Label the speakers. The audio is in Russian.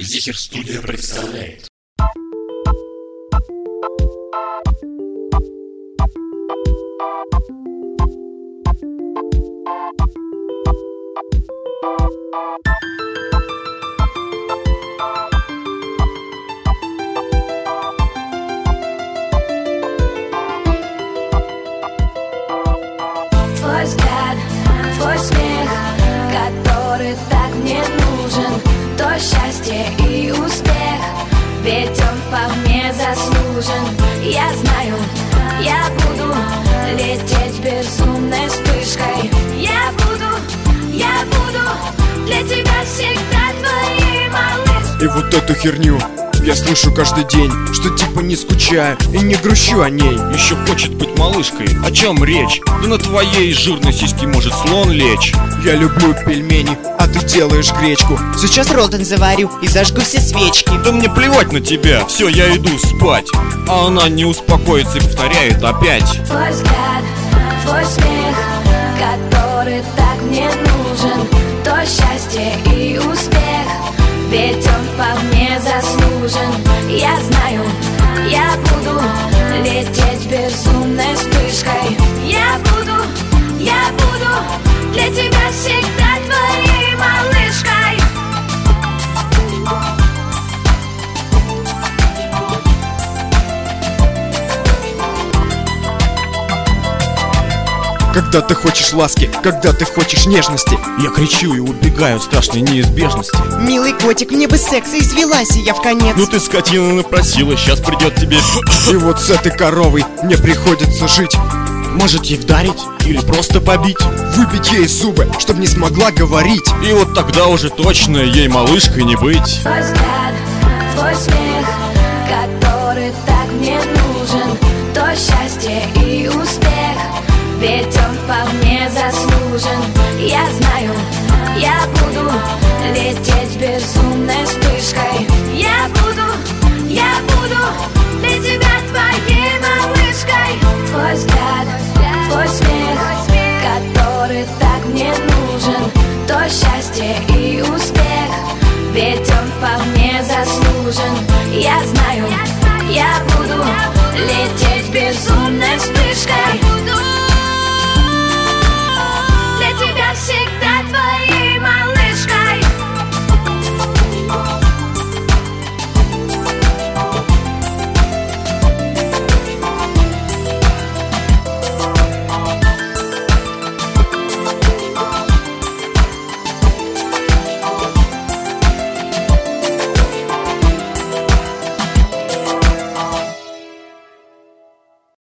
Speaker 1: Зихер Студия представляет.
Speaker 2: Твой взгляд, твой смех, который так мне нужен, то счастье и успех, ведь он вполне заслужен. Я знаю, я буду лететь безумной вспышкой. Я буду для тебя всегда твоей малышкой.
Speaker 3: И вот эту херню я слышу каждый день, что типа не скучаю и не грущу о ней.
Speaker 4: Еще хочет быть малышкой, о чем речь? Да на твоей жирной сиське может слон лечь.
Speaker 3: Я люблю пельмени, а ты делаешь гречку.
Speaker 5: Сейчас Ролтон заварю и зажгу все свечки.
Speaker 4: Да мне плевать на тебя, все, я иду спать. А она не успокоится и повторяет опять.
Speaker 2: Твой взгляд, твой смех, который так мне нужен, то счастье и успех, ведь он вполне заслужен. Я знаю, я буду лететь безумной вспышкой. Я буду для тебя всегда твоей малышкой.
Speaker 3: Когда ты хочешь ласки, когда ты хочешь нежности,
Speaker 4: Я кричу и убегаю от страшной неизбежности.
Speaker 5: Милый котик, мне бы секса, извелась и я в конец.
Speaker 4: Ну ты, скотина, напросила, сейчас придет тебе.
Speaker 3: и вот с этой коровой мне приходится жить.
Speaker 4: Может ей вдарить или просто побить?
Speaker 3: Выбить ей зубы, чтоб не смогла говорить.
Speaker 4: И вот тогда уже точно ей малышкой не быть.
Speaker 2: Твой взгляд, твой смех, который так мне нужен, то счастье и успех, ведь он вполне заслужен. Я знаю, я буду лететь безумной вспышкой. Я буду для тебя твоей малышкой. Твой взгляд, твой смех, который так мне нужен, то счастье и успех, ведь он вполне заслужен. Я знаю, я буду лететь безумной вспышкой.